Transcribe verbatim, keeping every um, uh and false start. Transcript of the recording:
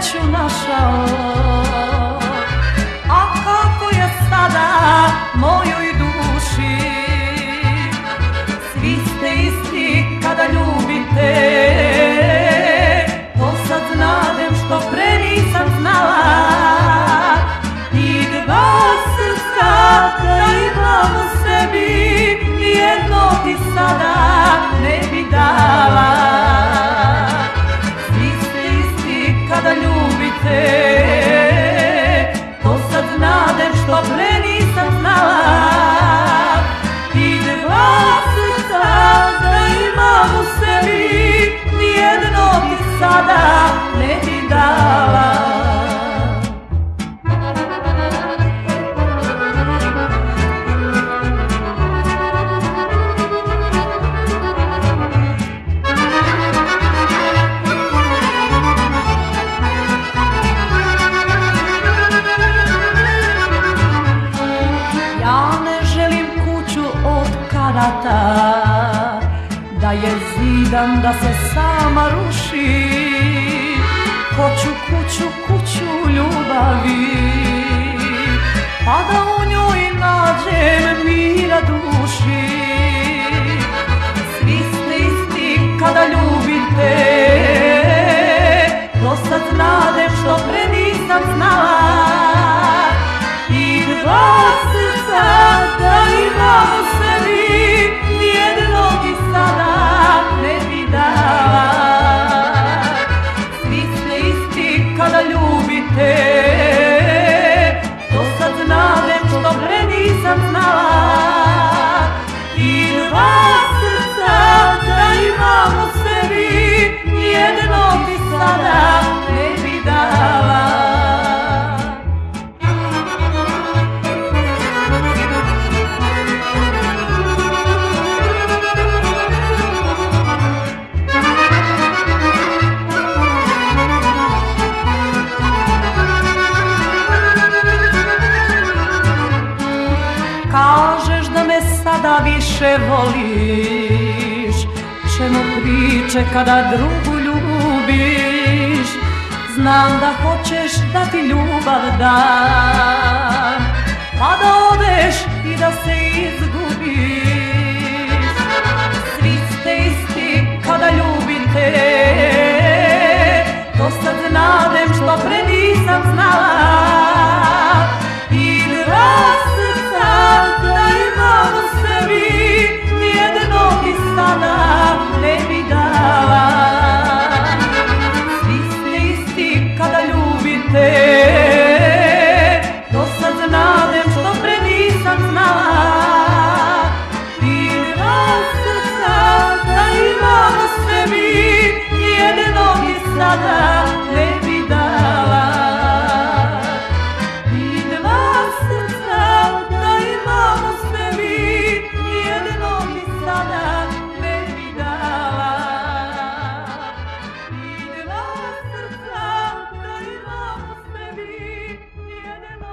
sreću našao. A kako je sada mojoj duši, svi ste isti kada ljubite. To sad znadem što pre nisam znala. I dva srca da imam u sebi, jedno ti sada ne bi dala. Svi ste isti kada ljubite. To sad znadem što pre nisam znala. I dva srca da imam u sebi, jedno ti sada ne bi dala. Da je zidam, da se sama ruši. Hoću kuću, kuću ljubavi, pa da u njoj nađem mira duši. Svi ste isti kada ljubite. To sad znadem što pre nisam znala. I dva srca da imam u sebi, nijedno ti sada ne bi dala. Svi ste isti kada ljubite. To sad znadem što pre nisam znala. I dva srca da imam u sebi, nijedno ti sada ne bi dala. Kažeš da me sada više voliš, čemu priče kada drugu ljubiš. Znam da hoćeš da ti ljubav dam, pa da odeš i da se izgubiš. Svi ste isti kada ljubite. To sad znadem što pre nisam znala. I dva srca da imam u sebi, nijedno ti sada ne bi dala. Svi ste isti kada ljubite. To sad znadem što pre nisam znala. I dva srca da imam u sebi, nijedno ti sada